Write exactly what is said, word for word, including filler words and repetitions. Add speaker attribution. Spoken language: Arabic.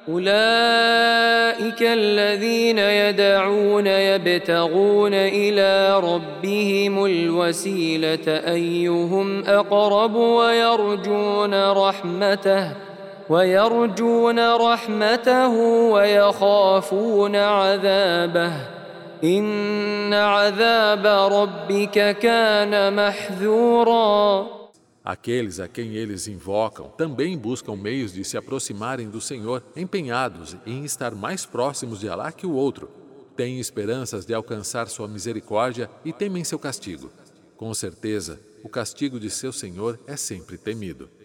Speaker 1: أولئك الذين يدعون يبتغون إلى ربهم الوسيلة أيهم أقرب ويرجون رحمته ويرجون رحمته ويخافون عذابه إن عذاب ربك كان محذورا.
Speaker 2: Aqueles a quem eles invocam também buscam meios de se aproximarem do Senhor, empenhados em estar mais próximos de Alá que o outro. Têm esperanças de alcançar sua misericórdia e temem seu castigo. Com certeza, o castigo de seu Senhor é sempre temido.